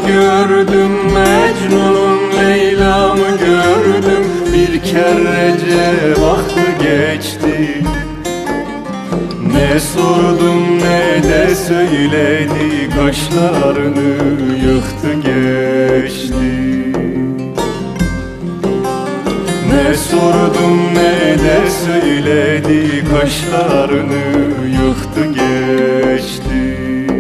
gördüm, Mecnun'un Leyla'mı gördüm. Bir kerece vakti geçti, ne sordum ne de söyledi, kaşlarını yıktı geçti. Ne sordum ne de söyledi, kaşlarını yıktı geçti.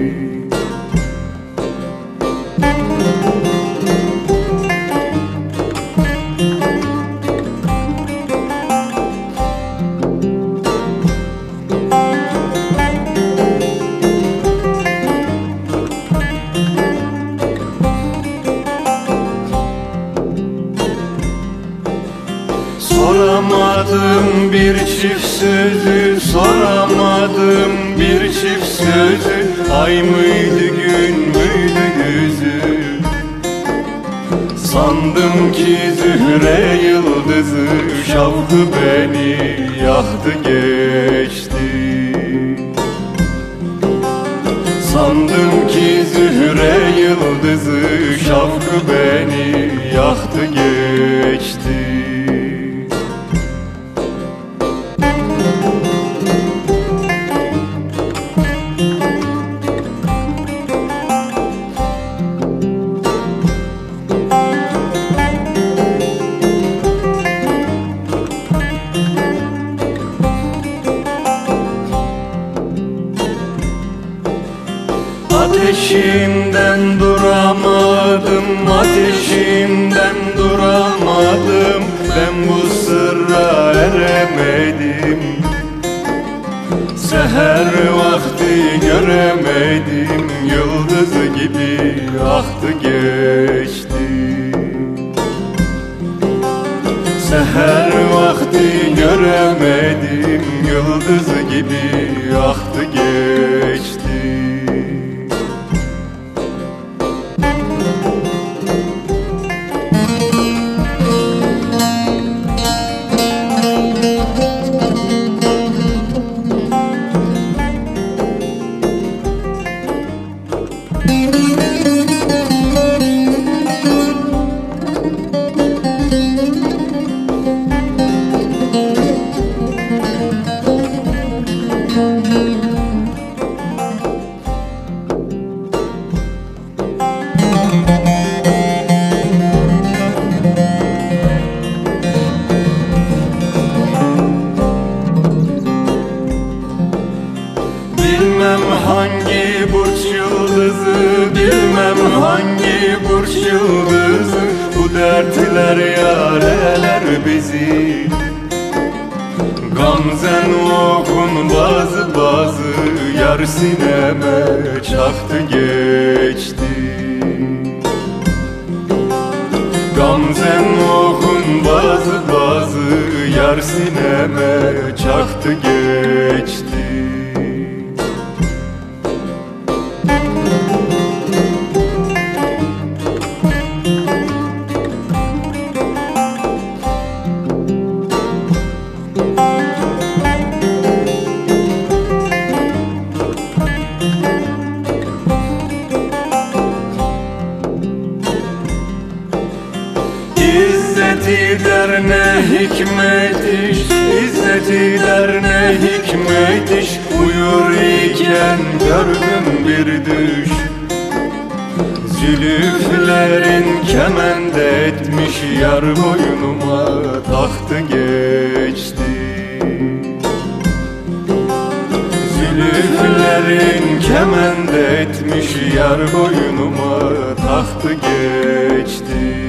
Soramadım bir çift sözü, soramadım bir çift sözü. Ay mıydı gün müydü yüzü, sandım ki Zühre yıldızı. Şavkı beni yaktı geçti, sandım ki Zühre yıldızı. Şavkı beni yaktı geçti. Ateşimden duramadım, ateşimden duramadım. Ben bu sırra eremedim, seher vakti göremedim. Yıldız gibi aktı geçti, seher vakti göremedim. Yıldız gibi aktı geçti. Bilmem hangi burç yıldızı, bilmem hangi burç yıldızı. Bu dertler yareler bizi, gamzen okun bazı bazı. Yar sineme çaktı geçti, gamzen okun bazı bazı. Yar sineme çaktı geçti. İzzeti der ne hikmet iş, İzzeti der ne hikmet iş. Uyur iken gördüm bir düş, zülüflerin kemend etmiş. Yar boynuma taktı geçti, zülüflerin kemend etmiş. Yar boynuma taktı geçti.